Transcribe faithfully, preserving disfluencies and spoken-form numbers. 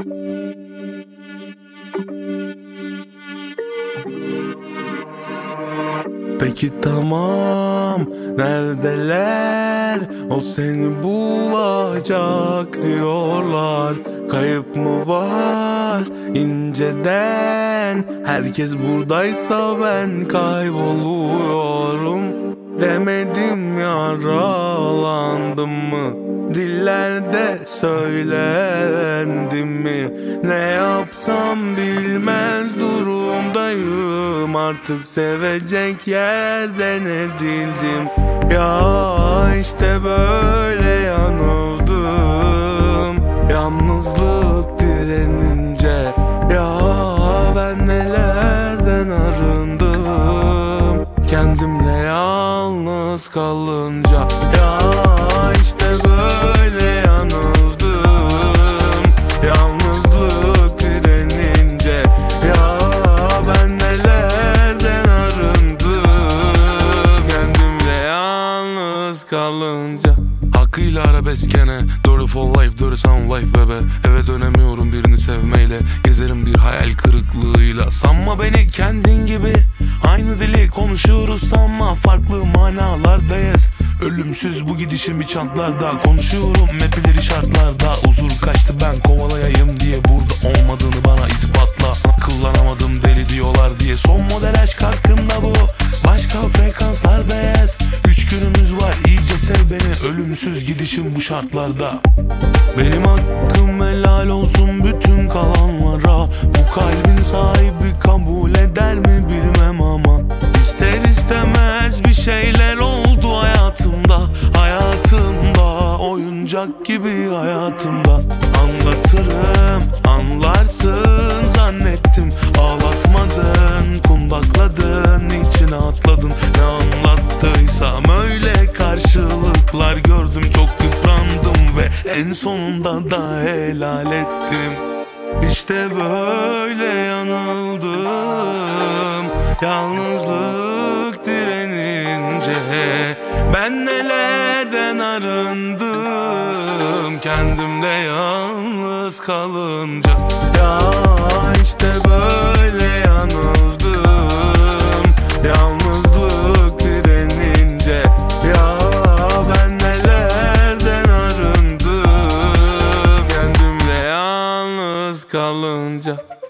Peki tamam, neredeler? O seni bulacak diyorlar. Kayıp mı var inceden? Herkes buradaysa ben kayboluyorum. Demedim yaralandım mı? Dillerde söylendim mi? Ne yapsam bilmez durumdayım. Artık sevecek yerden edildim. Ya işte böyle yanıldım. Yalnızlık direnince. Ya ben nelerden arındım. Kendimle yalnız kalınca. Ya işte böyle yanıldım. Yalnızlık direnince. Ya ben nelerden arındım. Kendimle yalnız kalınca. Hakkıyla arabesk gene. Dirty for life, dirty sound life bebe. Eve dönemiyorum birini sevmeyle. Gezerim bir hayal kırıklığıyla. Sanma beni kendin gibi. Aynı dili konuşuyoruz sanma. Farklı manalardayız. Ölümsüz bu gidişim bir çantlarda. Konuşuyorum mapleri şartlarda. Huzur kaçtı ben kovalayayım diye. Burada olmadığını bana ispatla. Kullanamadım deli diyorlar diye. Son model aşk hakkında bu. Başka frekanslardayız. Üç günümüz var iyice sev beni. Ölümsüz gidişim bu şartlarda. Benim hakkım helal olsun bütün kalanlara. Bu kalbin sahibi kabul eder mi bilmem ama. İster istemez bir şeyler oldu hayatımda. Hayatımda oyuncak gibi hayatımda. Anlatırım anlarsın zannettim. Ağlatmadın kundakladın içine atladın. Ne anlattıysam öyle karşılıklar gördüm. Çok yıprandım ve en sonunda da helal ettim. İşte böyle yanıldım. Yalnızlık direnince. Ben nelerden arındım. Kendimde yalnız kalınca. Ya işte böyle yanıldım. Yalnızlık direnince. Ya ben nelerden arındım. Kendimle yalnız kalınca.